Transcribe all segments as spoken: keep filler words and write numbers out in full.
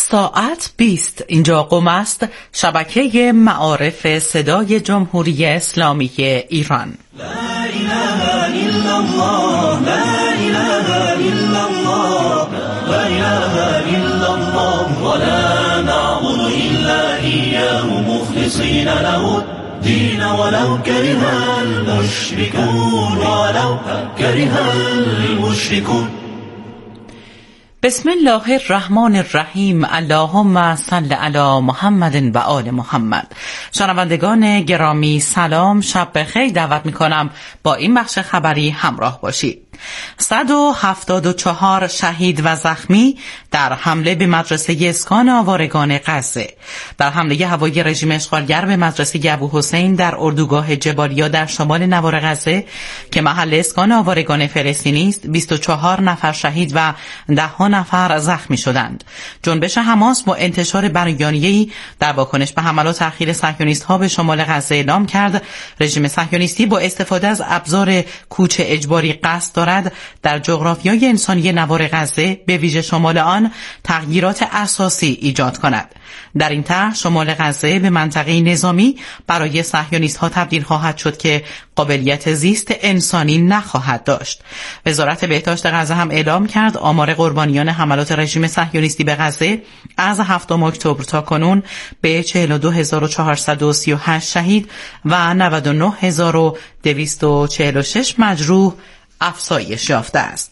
ساعت بیست. اینجا قم است، شبکه معارف صدای جمهوری اسلامی ایران. لا اله الا الله، لا اله الا الله، لا اله الا الله، ولا نعبد الا اياه مخلصين له الدين ولو كره المشركون، ولو كره المشركون. بسم الله الرحمن الرحیم. اللهم صل علی محمد و آل محمد. شنوندگان گرامی سلام، شب بخیر. دعوت میکنم با این بخش خبری همراه باشید. صد و هفتاد و چهار شهید و زخمی در حمله به مدرسه اسکان آوارگان غزه. در حمله هوایی رژیم اشغالگر به مدرسه ابوحسین در اردوگاه جبالیا در شمال نوار غزه که محل اسکان آوارگان فلسطینی است، بیست و چهار نفر شهید و ده نفر زخمی شدند. جنبش حماس با انتشار بیانیه‌ای در واکنش به حملات اخیر صهیونیست‌ها به شمال غزه اعلام کرد رژیم صهیونیستی با استفاده از ابزار کوچ اجباری قصد دارد در جغرافیای انسانی نوار غزه به ویژه شمال آن تغییرات اساسی ایجاد کند. در این طرح شمال غزه به منطقه نظامی برای صهیونیست‌ها تبدیل خواهد شد که قابلیت زیست انسانی نخواهد داشت. وزارت بهداشت غزه هم اعلام کرد آمار قربانیان حملات رژیم صهیونیستی به غزه از هفتم اکتبر تا کنون به چهل و دو هزار و چهارصد و سی و هشت شهید و نود و نه هزار و دویست و چهل و شش مجروح افزایش یافته است.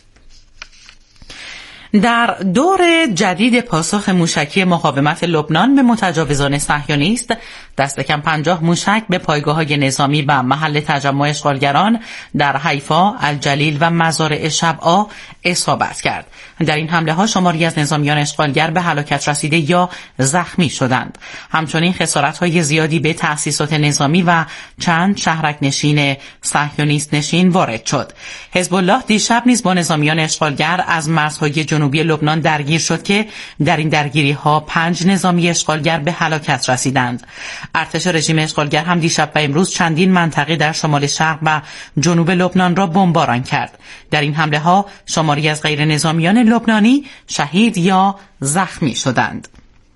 در دور جدید پاسخ موشکی مقاومت لبنان به متجاوزان صهیونیست، دست کم پنجاه موشک به پایگاه‌های نظامی و محل تجمع اشغالگران در حیفا، الجلیل و مزارع شبعا اصابت کرد. در این حمله ها شماری از نظامیان اشغالگر به هلاکت رسیده یا زخمی شدند. همچنین خسارت‌های زیادی به تأسیسات نظامی و چند شهرک نشین صهیونیست نشین وارد شد. حزب الله دیشب نیز با نظامیان اشغالگر از مرزهای جنوبی لبنان درگیر شد که در این درگیری ها پنج نظامی اشغالگر به هلاکت رسیدند. ارتش رژیم اشغالگر هم دیشب و امروز چندین منطقه در شمال شرق و جنوب لبنان را بمباران کرد. در این حمله ها شماری از غیر نظامیان لبنانی شهید یا زخمی شدند.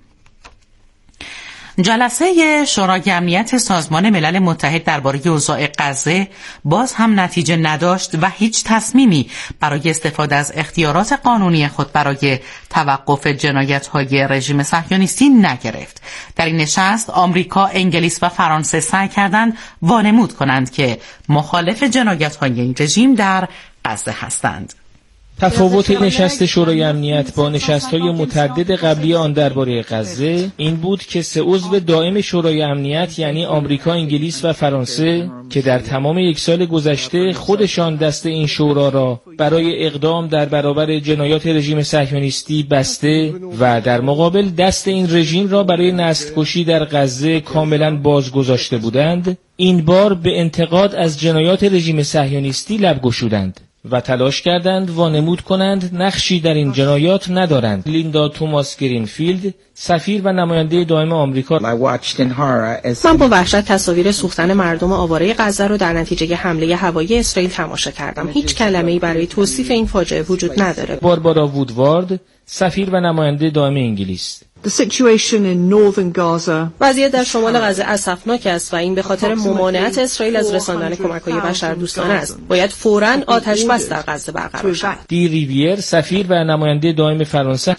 جلسه شورای امنیت سازمان ملل متحد درباره اوضاع غزه باز هم نتیجه نداشت و هیچ تصمیمی برای استفاده از اختیارات قانونی خود برای توقف جنایت‌های رژیم صهیونیستی نگرفت. در این نشست آمریکا، انگلیس و فرانسه سعی کردند وانمود کنند که مخالف جنایت‌های این رژیم در غزه هستند. تفاوت نشست شورای امنیت با نشست‌های متعدد قبلی آن درباره غزه این بود که سه عضو دائم شورای امنیت یعنی آمریکا، انگلیس و فرانسه که در تمام یک سال گذشته خودشان دست این شورا را برای اقدام در برابر جنایات رژیم صهیونیستی بسته و در مقابل دست این رژیم را برای نسل‌کشی در غزه کاملا باز گذاشته بودند، این بار به انتقاد از جنایات رژیم صهیونیستی لب گشودند و تلاش کردند وانمود کنند نقشی در این جنایات ندارند. لیندا توماس گرینفیلد، سفیر و نماینده دائم آمریکا: من با وحشت تصاویر سوختن مردم آواره غزه رو در نتیجه حمله هوایی اسرائیل تماشا کردم. هیچ کلمه‌ای برای توصیف این فاجعه وجود نداره. باربارا وودوارد، سفیر و نماینده دائم انگلیس: وضعیت در شمال غزه اسفناک است و این به خاطر ممانعت اسرائیل از رساندن کمک‌های بشردوستانه است. باید فوراً آتش بس در غزه برقرار شود. دی ریویر، سفیر و نماینده دائم فرانسه: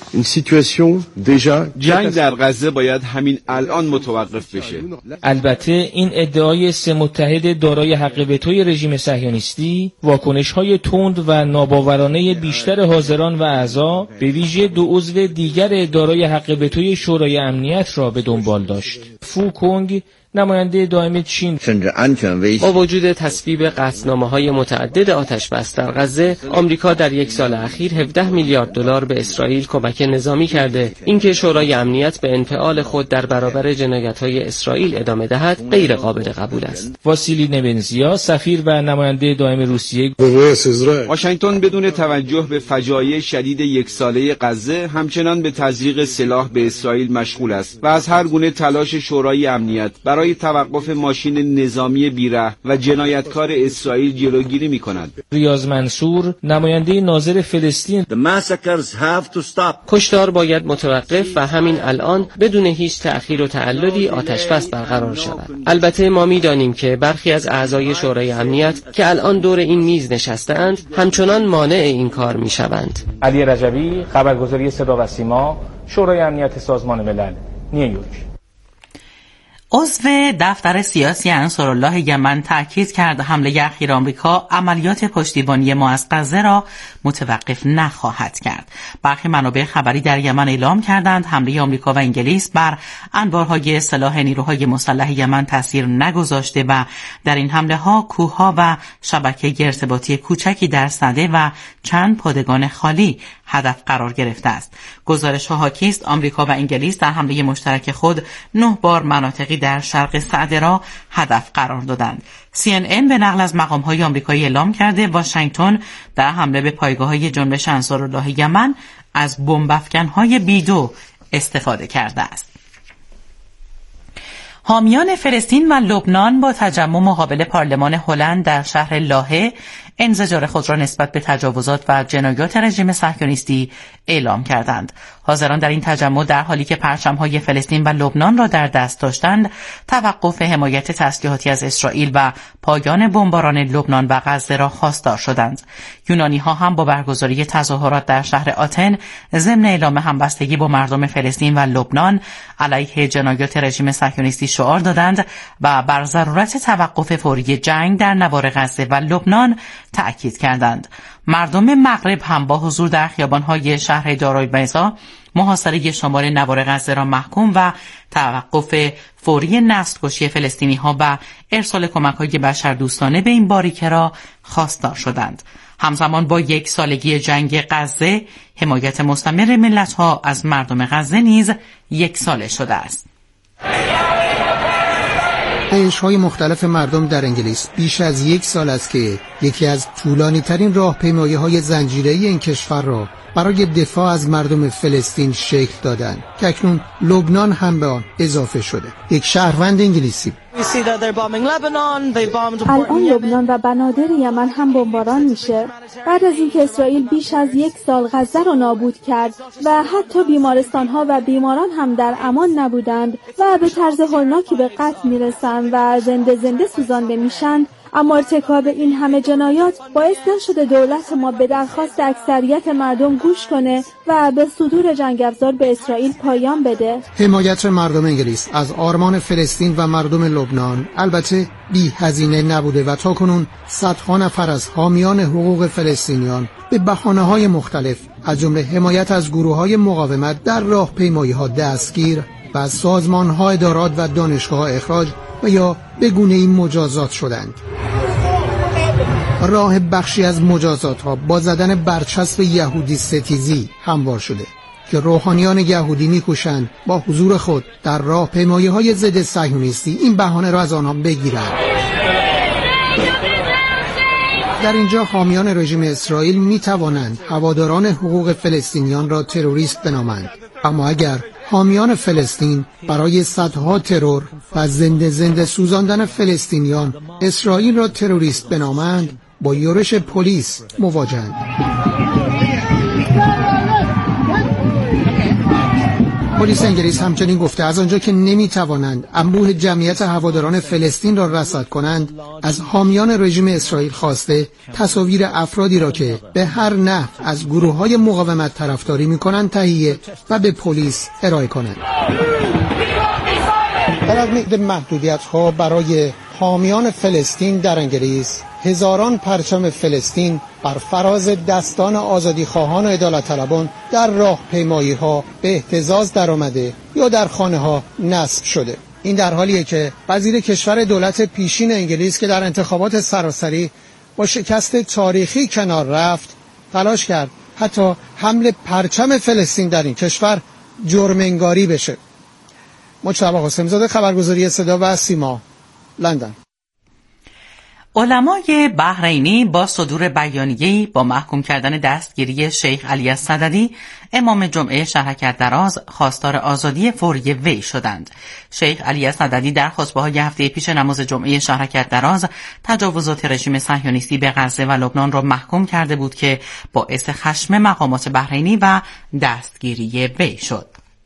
جنگ در غزه باید همین الان متوقف بشه. البته این ادعای سه متحد دارای حق وتوی رژیم صهیونیستی واکنش‌های تند و ناباورانه بیشتر حاضران و اعضا به ویژه دو عضو دیگر دارای حق توی شورای امنیت را به دنبال داشت. فو کونگ، نماینده دائم چین: با وجود تصویب قطعنامه‌های متعدد آتش بس در غزه، آمریکا در یک سال اخیر هفده میلیارد دلار به اسرائیل کمک نظامی کرده. اینکه شورای امنیت به انفعال خود در برابر جنایت‌های اسرائیل ادامه دهد غیر قابل قبول است. واسیلی نبنزیا، سفیر و نماینده دائم روسیه: واشنگتن بدون توجه به فجایع شدید یک ساله غزه همچنان به تزریق سلاح به اسرائیل مشغول است و از هر گونه تلاش شورای امنیت برای برای توقف ماشین نظامی بی‌رحم و جنایتکار اسرائیل جلوگیری می‌کند. ریاض منصور، نماینده ناظر فلسطین: کشتار باید متوقف و همین الان بدون هیچ تأخیر و تعللی آتش‌بس برقرار شود. البته ما می‌دانیم که برخی از اعضای شورای امنیت که الان دور این میز نشسته‌اند همچنان مانع این کار می‌شوند. علی رجبی، خبرگزاری صدا و سیما، شورای امنیت سازمان ملل، نیویورک. عضو دفتر سیاسی انصارالله یمن تأکید کرد حمله اخیر آمریکا عملیات پشتیبانی ما از غزه را متوقف نخواهد کرد. برخی منابع خبری در یمن اعلام کردند حمله آمریکا و انگلیس بر انبارهای سلاح نیروهای مسلح یمن تاثیر نگذاشته و در این حمله ها کوهها و شبکه ارتباطی کوچکی در سده و چند پادگان خالی هدف قرار گرفته است. گزارش ها حاکی است آمریکا و انگلیس در حمله مشترک خود نه بار مناطقی در شرق سعده را هدف قرار دادند. سی ان ان به نقل از مقام‌های آمریکایی اعلام کرده واشنگتن در حمله به پایگاه‌های جنبش انصارالله یمن از بمب‌افکن‌های بیدو استفاده کرده است. حامیان فلسطین و لبنان با تجمع مقابل پارلمان هلند در شهر لاهه انزجار خود را نسبت به تجاوزات و جنایات رژیم صهیونیستی اعلام کردند. حاضران در این تجمع در حالی که پرچم‌های فلسطین و لبنان را در دست داشتند، توقف حمایت تسلیحاتی از اسرائیل و پایان بمباران لبنان و غزه را خواستار شدند. یونانی‌ها هم با برگزاری تظاهرات در شهر آتن ضمن اعلام همبستگی با مردم فلسطین و لبنان علیه جنایات رژیم صهیونیستی شعار دادند و بر ضرورت توقف فوری جنگ در نوار غزه و لبنان تأکید کردند. مردم مغرب هم با حضور در خیابان‌های شهر دارالبیضا محاصره شمال نوار غزه را محکوم و توقف فوری نسل‌کشی فلسطینی‌ها و ارسال کمک‌های بشردوستانه به این باریکه را خواستار شدند. همزمان با یک سالگی جنگ غزه، حمایت مستمر ملت‌ها از مردم غزه نیز یک ساله شده است. جنبش‌های مختلف مردم در انگلیس بیش از یک سال است که یکی از طولانی ترین راهپیمایی‌های زنجیره‌ای این کشور را برای دفاع از مردم فلسطین شکل دادند که اکنون لبنان هم به آن اضافه شده. یک شهروند انگلیسی: الان لبنان و بنادر یمن هم بمباران میشه. بعد از اینکه اسرائیل بیش از یک سال غزه رو نابود کرد و حتی بیمارستان‌ها و بیماران هم در امان نبودند و به طرز هولناکی به قتل میرسن و زنده زنده سوزانده میشن، اما ارتکاب این همه جنایات باعث نشده دولت ما به درخواست اکثریت مردم گوش کنه و به صدور جنگ افزار به اسرائیل پایان بده. حمایت مردم انگلیس از آرمان فلسطین و مردم لبنان البته بی هزینه نبوده و تاکنون صدها نفر از حامیان حقوق فلسطینیان به بهانه‌های مختلف از جمله حمایت از گروه‌های مقاومت در راهپیمایی‌ها دستگیر و از سازمان‌ها، ادارات و دانشگاه اخراج و یا به گونه‌ای مجازات شدند. راه بخشی از مجازات ها با زدن برچسب یهودی ستیزی هموار شده که روحانیان یهودی می‌کوشند با حضور خود در راهپیمایی‌های ضد صهیونیستی این بهانه را از آنها بگیرند. در اینجا حامیان رژیم اسرائیل می‌توانند هواداران حقوق فلسطینیان را تروریست بنامند، اما اگر حامیان فلسطین برای صدها ترور و زنده زنده سوزاندن فلسطینیان اسرائیل را تروریست بنامند، با یورش پلیس مواجهند. پلیس انگلیس همچنین گفته از آنجا که نمیتوانند انبوه جمعیت هواداران فلسطین را رصد کنند، از حامیان رژیم اسرائیل خواسته تصاویر افرادی را که به هر نحو از گروه‌های مقاومت طرفداری می‌کنند تهیه و به پلیس ارائه کنند. در از محدودیت‌ها برای حامیان فلسطین در انگلیس، هزاران پرچم فلسطین بر فراز دستان آزادی خواهان و عدالت طلبان در راهپیمایی ها به اهتزاز در آمده یا در خانه ها نصب شده. این در حالیه که وزیر کشور دولت پیشین انگلیس که در انتخابات سراسری با شکست تاریخی کنار رفت، تلاش کرد حتی حمل پرچم فلسطین در این کشور جرم انگاری بشه. مجتبی قاسم‌زاده، خبرگزاری صدا و سیما، لندن. علمای بحرینی با صدور بیانیه‌ای با محکوم کردن دستگیری شیخ علی الصددی امام جمعه شهرک دراز خواستار آزادی فوری وی شدند. شیخ علی الصددی در خطبه‌های هفته پیش نماز جمعه شهرک دراز تجاوزات رژیم صهیونیستی به غزه و لبنان را محکوم کرده بود که باعث خشم مقامات بحرینی و دستگیری وی شد.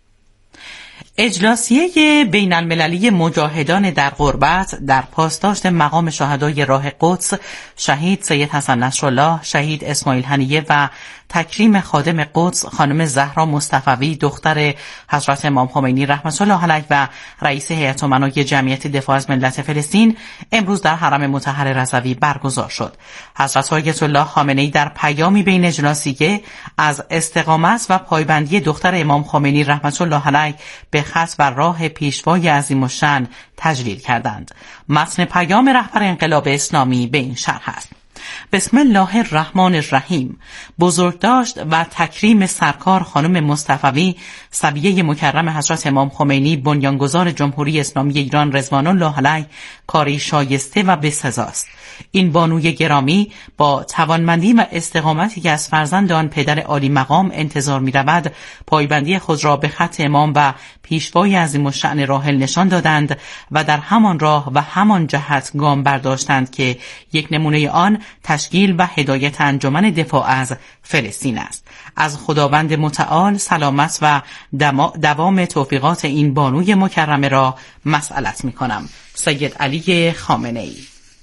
اجلاسیه بین المللی مجاهدان در غربت در پاسداشت مقام شهدای راه قدس شهید سید حسن نصرالله، شهید اسماعیل هنیه و تکریم خادم قدس خانم زهرا مصطفوی دختر حضرت امام خمینی رحمت الله علیه و رئیس هیئت امنای جمعیت دفاع از ملت فلسطین امروز در حرم مطهر رضوی برگزار شد. حضرت آیت الله خامنه‌ای در پیامی بین اجلاسیه از استقامت و پایبندی دختر امام خمینی رحمت الله علیه به خط و راه پیشوای عظیم الشأن تجلیل کردند. متن پیام رهبر انقلاب اسلامی به این شرح است: بسم الله الرحمن الرحیم. بزرگداشت و تکریم سرکار خانم مصطفوی صبیه مکرم حضرت امام خمینی بنیانگذار جمهوری اسلامی ایران رضوان الله علیه کاری شایسته و بسزاست. این بانوی گرامی با توانمندی و استقامتی که از فرزند آن پدر عالی مقام انتظار می رود پایبندی خود را به خط امام و پیشوای عظیم الشأن راحل نشان دادند و در همان راه و همان جهت گام برداشتند که یک نمونه آن تشکیل و هدایت انجمن دفاع از فلسطین است. از خداوند متعال سلامت و دوام توفیقات این بانوی مکرمه را مسئلت می کنم. سید علی خامنه‌ای.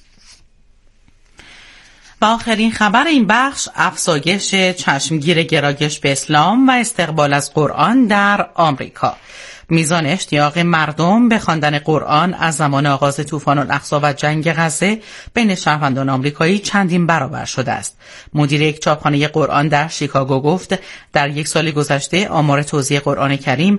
و آخرین خبر این بخش افزایش چشمگیر گرایش به اسلام و استقبال از قرآن در آمریکا. میزان اشتیاق مردم به خواندن قرآن از زمان آغاز طوفان الاقصی و جنگ غزه بین شهروندان آمریکایی چندین برابر شده است. مدیر یک چاپخانه قرآن در شیکاگو گفت در یک سال گذشته آمار توزیع قرآن کریم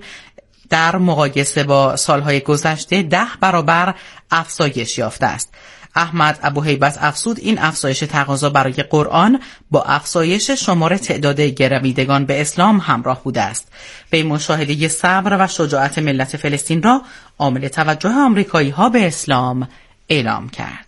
در مقایسه با سالهای گذشته ده برابر افزایش یافته است. احمد ابوهیبت افزود این افزایش تقاضا برای قرآن با افزایش شمار تعداد گرویدگان به اسلام همراه بوده است. به مشاهده صبر و شجاعت ملت فلسطین را عامل توجه آمریکایی ها به اسلام اعلام کرد.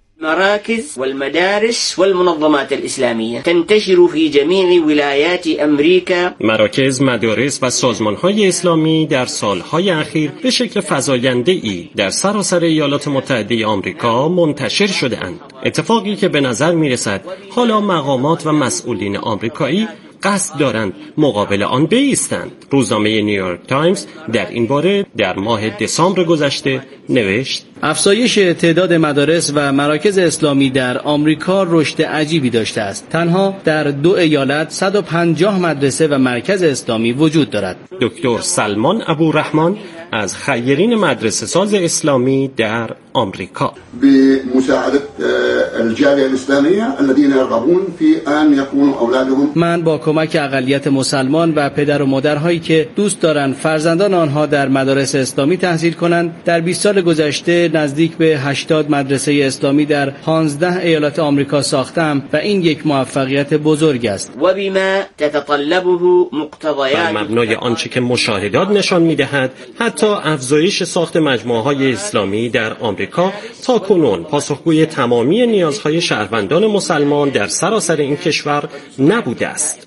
المراكز والمدارس والمنظمات الإسلامية تنتشر في جميع ولايات أمريكا. مراکز، مدارس و سازمان‌های اسلامی در سالهای اخیر به شکل فزاینده‌ای در سراسر ایالات متحده آمریکا منتشر شده‌اند. اتفاقی که به نظر می‌رسد حالا مقامات و مسئولین آمریکایی قصد دارند مقابل آن بایستند. روزنامه نیویورک تایمز در این باره در ماه دسامبر گذشته نوشت: افزایش تعداد مدارس و مراکز اسلامی در آمریکا رشد عجیبی داشته است. تنها در دو ایالت صد و پنجاه مدرسه و مرکز اسلامی وجود دارد. دکتر سلمان ابورحمان از خیرین مدرسه ساز اسلامی در آمریکا: بمساعدة الجالية الإسلامية الذين يرغبون في أن يكونوا أولادهم. من با کمک اقلیت مسلمان و پدر و مادرهایی که دوست دارند فرزندان آنها در مدارس اسلامی تحصیل کنند در بیست سال گذشته نزدیک به هشتاد مدرسه اسلامی در پانزده ایالت آمریکا ساختم و این یک موفقیت بزرگ است. و بما تتطلبه مقتضیات. بر مبنای آنچه که مشاهدات نشان می‌دهد حتی افزایش ساخت مجموعه‌های اسلامی در آمریکا تا کنون پاسخگوی تمامی نیازهای شهروندان مسلمان در سراسر این کشور نبوده است.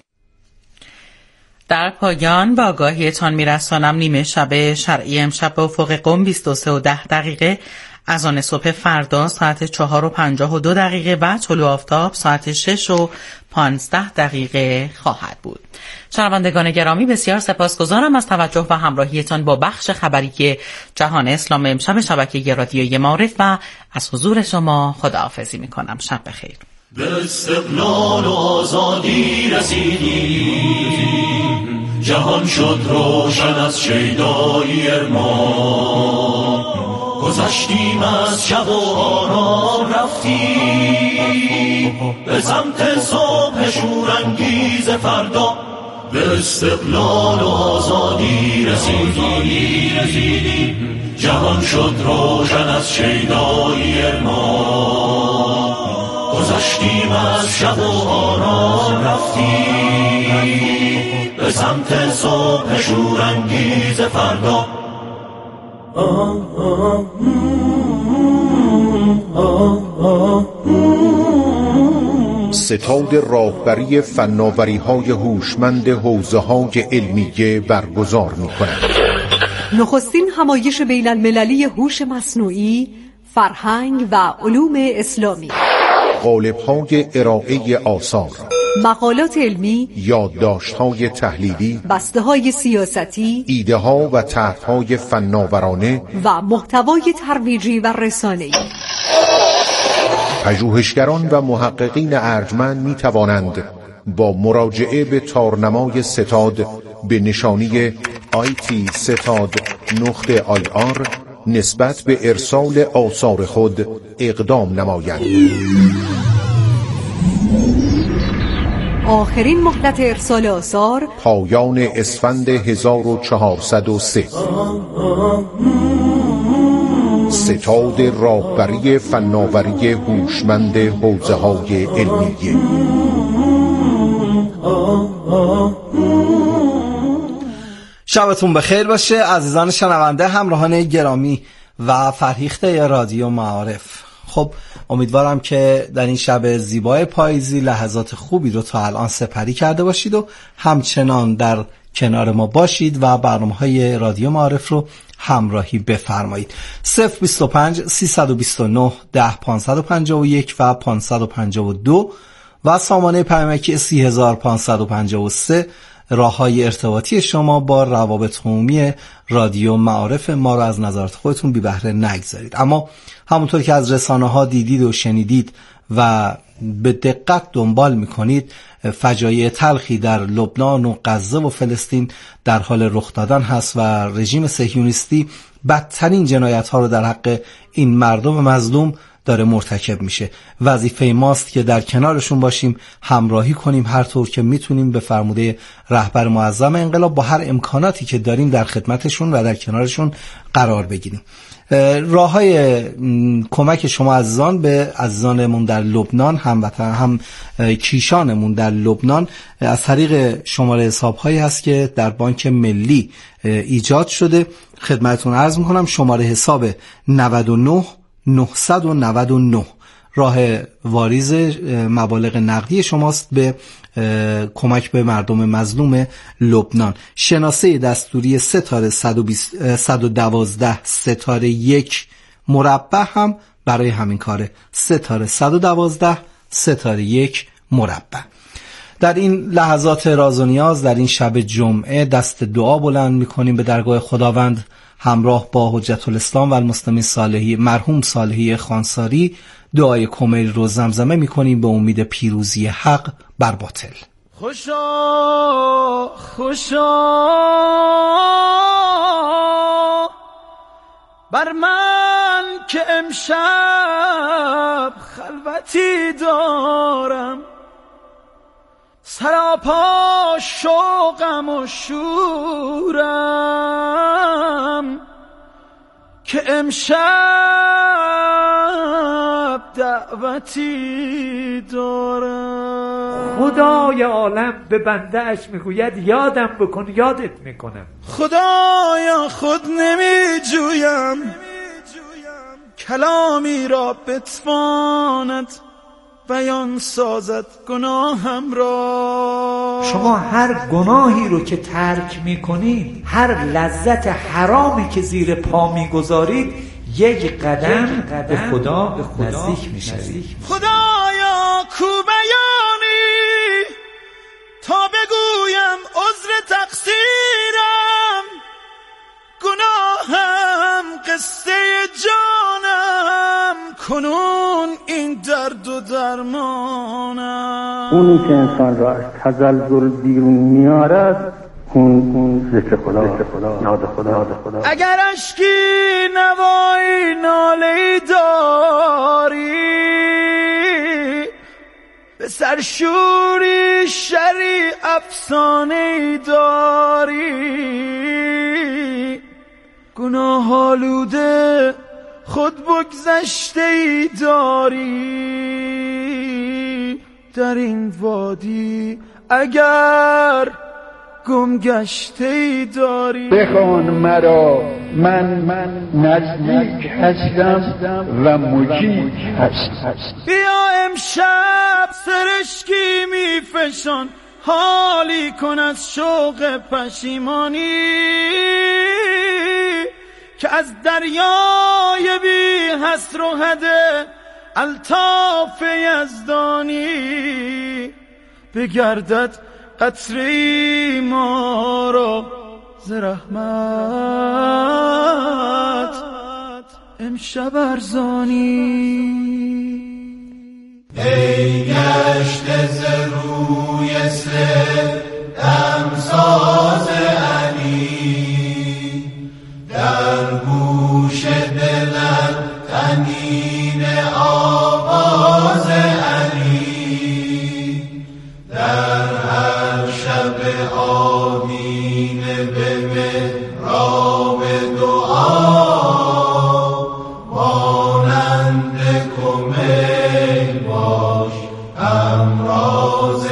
در پایان با آگاهیتان میرسانم نیمه شب شرعی امشب به افق قم بیست و سه و ده دقیقه، از آن صبح فردا ساعت چهار و پنجاه و دو دقیقه و طلوع آفتاب ساعت شش و پانزده دقیقه خواهد بود. شنوندگان گرامی بسیار سپاسگزارم از توجه و همراهیتان با بخش خبری جهان اسلام امشب شبکه رادیویی معارف و از حضور شما خداحافظی میکنم. شب بخیر. به استقلال و آزادی رسیدیم، جهان شد روشن از شیدایی ارمان، گذشتیم از شب و آرام رفتیم به سمت صبح شورانگیز فردا. به استقلال و آزادی رسیدیم، جهان شد روشن از شیدایی ارمان، گذشتیم از شب و آرام رفتیم به سمت صبح شورانگیز فردا. آه آه آه آه آه ستاد راهبری فناوری‌های هوشمند حوزه‌های علمیه برگزار می‌کند. نخستین همایش بین المللی هوش مصنوعی، فرهنگ و علوم اسلامی. قالب‌های ارائه آثار، مقالات علمی، یادداشت‌های تحلیلی، بسته‌های سیاستی، ایده‌ها و طرح‌های فناورانه و محتوای ترویجی و رسانه‌ای. پژوهشگران و محققین ارجمند می‌توانند با مراجعه به تارنمای ستاد به نشانی آی تی ستاد نقطه آی آر نسبت به ارسال آثار خود اقدام نمایند. آخرین مهلت ارسال آثار پایان اسفند هزار و چهارصد و سه. ستاد راهبری فناوری هوشمند حوزه‌های علمیه. شبتون بخیر باشه عزیزان شنونده، همراهان گرامی و فرهیخته رادیو معارف. خب امیدوارم که در این شب زیبای پاییزی لحظات خوبی رو تا الان سپری کرده باشید و همچنان در کنار ما باشید و برنامه‌های رادیو معارف رو همراهی بفرمایید. صفر بیست و پنج سیصد و بیست و نه ده پانصد و پنجاه و یک و پانصد و پنجاه و دو و سامانه پیامکی سی هزار پانصد و پنجاه و سه راه‌های ارتباطی شما با روابط عمومی رادیو معارف ما رو از نظارت خودتون بی بهره نگذارید. اما همونطور که از رسانه‌ها دیدید و شنیدید و به دقت دنبال می‌کنید، فجایع تلخی در لبنان و غزه و فلسطین در حال رخ دادن هست و رژیم صهیونیستی بدترین جنایت‌ها رو در حق این مردم مظلوم داره مرتکب میشه. وظیفه ماست که در کنارشون باشیم، همراهی کنیم هر طور که میتونیم به فرموده رهبر معظم انقلاب با هر امکاناتی که داریم در خدمتشون و در کنارشون قرار بگیریم. راه‌های کمک شما عزیزان به عزیزانمون در لبنان، هموطن هم کیشانمون در لبنان، از طریق شماره حساب‌هایی هست که در بانک ملی ایجاد شده. خدمتتون عرض می‌کنم شماره حساب نود و نه نهصد و نود و نه راه واریز مبالغ نقدی شماست به کمک به مردم مظلوم لبنان. شناسه دستوری ستاره صد و دوازده ستاره یک مربع هم برای همین کاره، ستاره صد و دوازده ستاره یک مربع. در این لحظات راز و نیاز، در این شب جمعه، دست دعا بلند میکنیم به درگاه خداوند همراه با حجت الاسلام و المسلمین صالحی مرحوم صالحی خانساری. دعای کمیل رو زمزمه میکنیم به امید پیروزی حق بر باطل. خوشا خوشا بر من که امشب خلوتی دارم، سراپا شوقم و شورم که امشب دعوتی دارم. خدای عالم به بنده اش میگوید یادم بکن یادت میکنم. خدایا خود نمی جویم کلامی را بتواند بیان سازد گناهم را. شما هر گناهی رو که ترک میکنید، هر لذت حرامی که زیر پا میگذارید، یک قدم به خدا نزدیک میشید. خدایا کو بیانی تا بگویم عذر تقصیرم، گناهم قصه جانم، کنون این درد و درمانم. اونی که انسان را از تزلزل بیرون میارد، اون اون ذکر خدا، یاد خدا، یاد خدا. اگر اشکی نوایی ناله‌ای داری، به سرشوری شری افسانه‌ای داری، گناه آلوده خود بگذشته ای داری در این وادی. اگر گم گشته داری. بخوان مرا من من نزدیک هستم و مجیب هستم. بیا امشب سرشکی میفشان، حالی کن از شوق پشیمانی که از دریای بی حصر و حده الطاف یزدانی بگردد قطره ما را ز رحمت امشب ارزانی. ای گشته ز روی سر دمساز علی، در گوش دلت طنین آواز علی، در هر شب آدینه به محراب دعا مانند کمیل باش امراض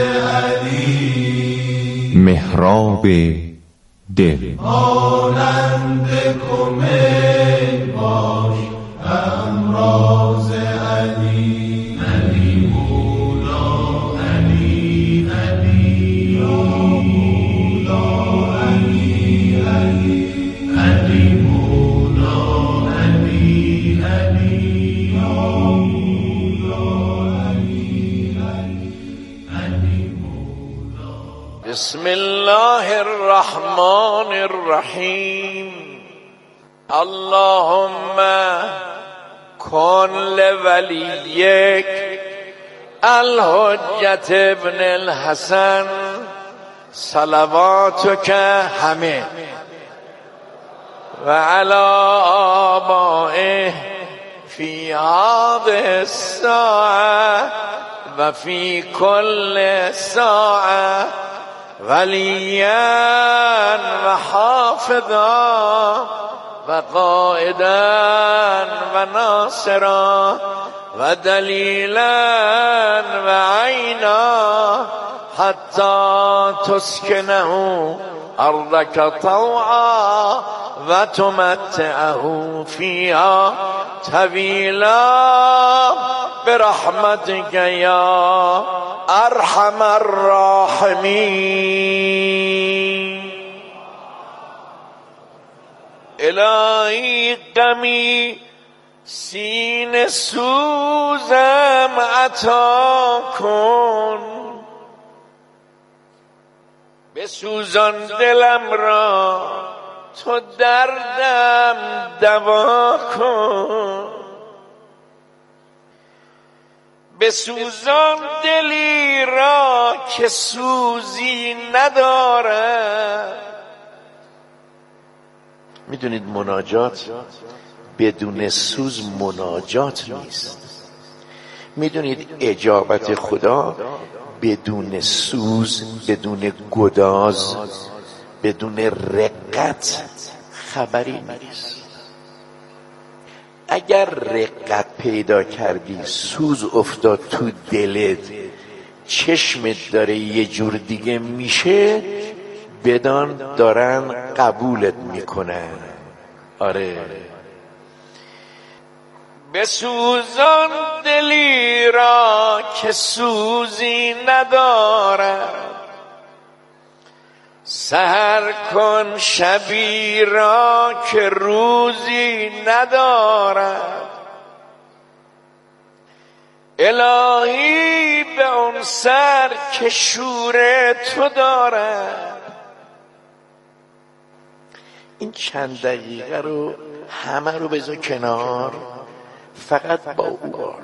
علی. محراب دل مانند کمیل باش امراض علی. علی مولا علی علی مولا علی علی علی مولا علی علی مولا علی علی مولا. بسم الله الرحمن الرحیم. اللهم کن لولیک الحجت ابن الحسن صلواتک همه و علی آبائه فی هذه الساعه و فی کل ساعه ولیا و حافظا و قائدا و ناصرا و دلیلا و عینا حتی تسکنه ارضک طوعا و تمتعه فیها طویلا برحمتک یا ارحم الراحمین. الهی غمی سینه سوزم عطا کن، بسوزان دلم را تو دردم دوا کن، بسوزان دلی را که سوزی ندارد. میدونید مناجات بدون سوز مناجات نیست. میدونید اجابت خدا بدون سوز، بدون گداز، بدون رقت خبری نیست. اگر رقت پیدا کردی، سوز افتاد تو دلت، چشمت داره یه جور دیگه میشه، بدان دارن قبولت میکنن. آره، بسوزان دلی را که سوزی ندارد، سحر کن شبی را که روزی ندارد. الهی به اون سر که شور تو دارد. این چند دقیقه رو همه رو بذار کنار، فقط با او باش.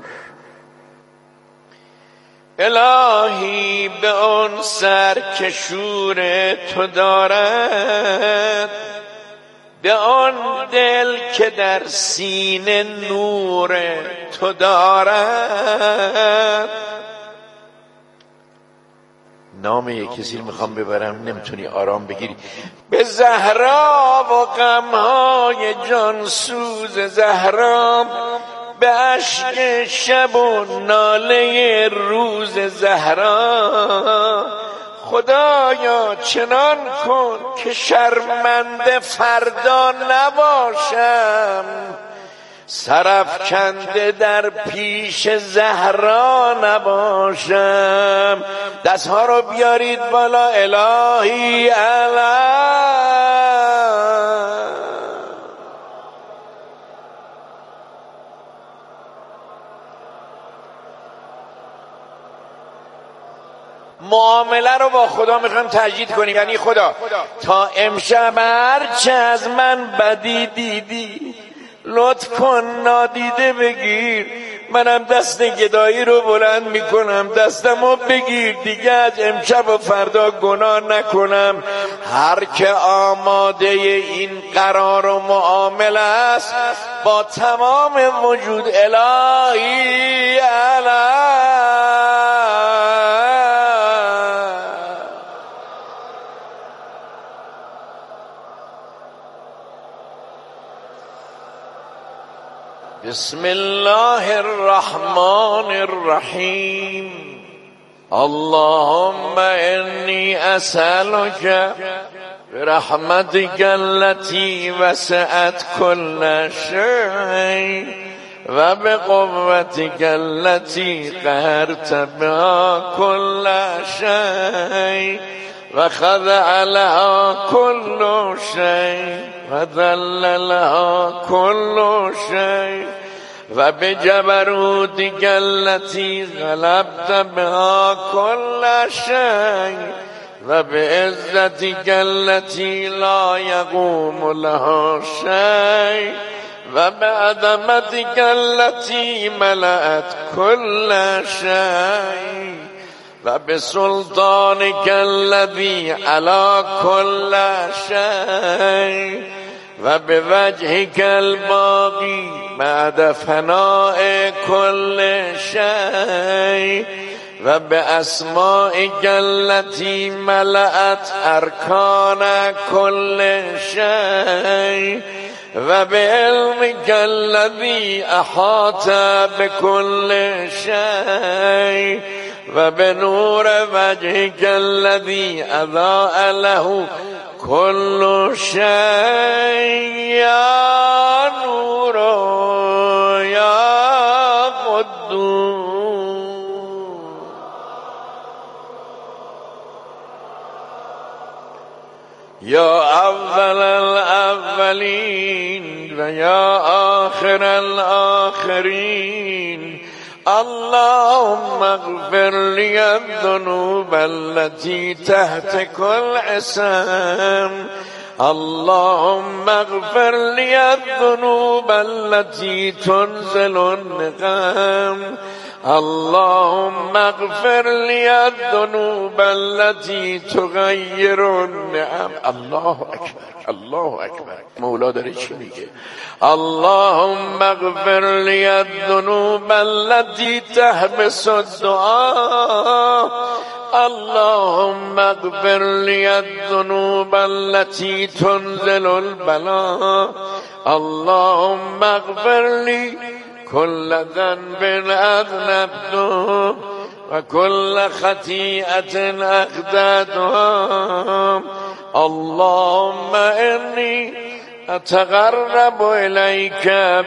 الهی به اون سر که شور تو دارد، به آن دل که در سینه نور تو دارد. نام یک کسی رو میخوام ببرم، نمیتونی آرام بگیری. به زهرا و غمهای جانسوز زهرا، به عشق شب و ناله روز زهرا، خدایا چنان کن که شرمنده فردا نباشم، سرافکنده در پیش زهرا نباشم. دستها رو بیارید بالا. الهی الهی معامله رو با خدا میخوایم تجدید کنیم. یعنی خدا تا امشب هرچه از من بدی دیدی لطف کن نادیده بگیر. منم دست گدایی رو بلند میکنم، دستمو بگیر دیگه از امشب و فردا گناه نکنم. هر که آماده این قرار و معامله است با تمام وجود الهی الهی بسم الله الرحمن الرحیم. اللهم انی اسألک برحمتک التي وسعت كل شيء و بقوتك التي قهرت بها كل شيء و خضع لها كل شيء و ذل لها كل شيء و بجبروتك التي غلبت بها كل شيء و بعزتك التي لا يقوم لها شيء و بعظمتك التي ملأت كل شيء و بسلطانك الذي على كل شيء و بوجهك الباقي بعد فناء كل شيء و بأسمائك التي ملأت أركان كل شيء و بعلمك الذي أحاط بكل شيء و بنور وجهك الذي أضاء له كل شيء يا نور يا قدوس يا أول الأولين ويا آخر الآخرين. اللهم اغفر لي الذنوب التي تحت كل اسم. اللهم اغفر لي الذنوب التي تنزل النقم. اللهم اغفر لي الذنوب التي تغير النعم. الله اکبر الله اکبر. مولا داره چی میگه؟ اللهم اغفر لي الذنوب التي تحبس الدعاء. اللهم اغفر لي الذنوب التي تنزل البلاء. اللهم اغفر لي كل ذنب أذنبته وكل خطيئة أخطأتها. اللهم إني أتقرب إليك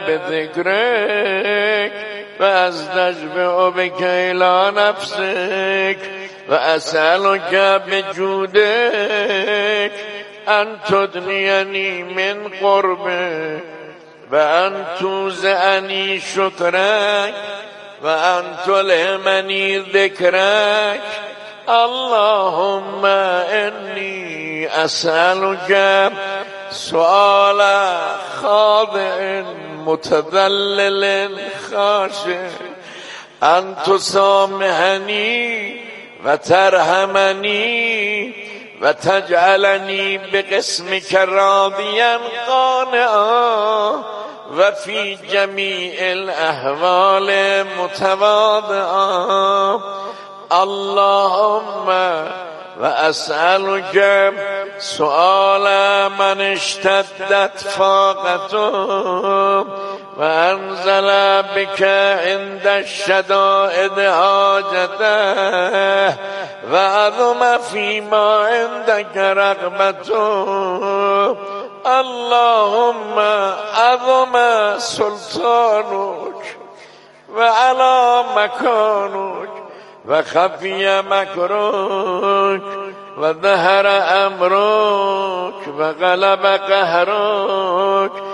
بذكرك فأستشفع بك إلى نفسك وأسألك بجودك أن تدنيني من قربك وأن توزعني شكرك وأن تلهمني ذكرك. اللهم إني أسألك سؤال خاضع متذلل خاشع أن تسامحني وترحمني وتجعلني بقسمك راضيا قانعا وفي جميع الأحوال متواضعا. اللهم وأسألك سؤال من اشتدت فاقته وأنزل بك عند الشدائد حاجته وعظم فيما عندك رغبته. اللهم عظم سلطانك وعلى مكانك وخفي مكرك وظهر أمرك وغلب قهرك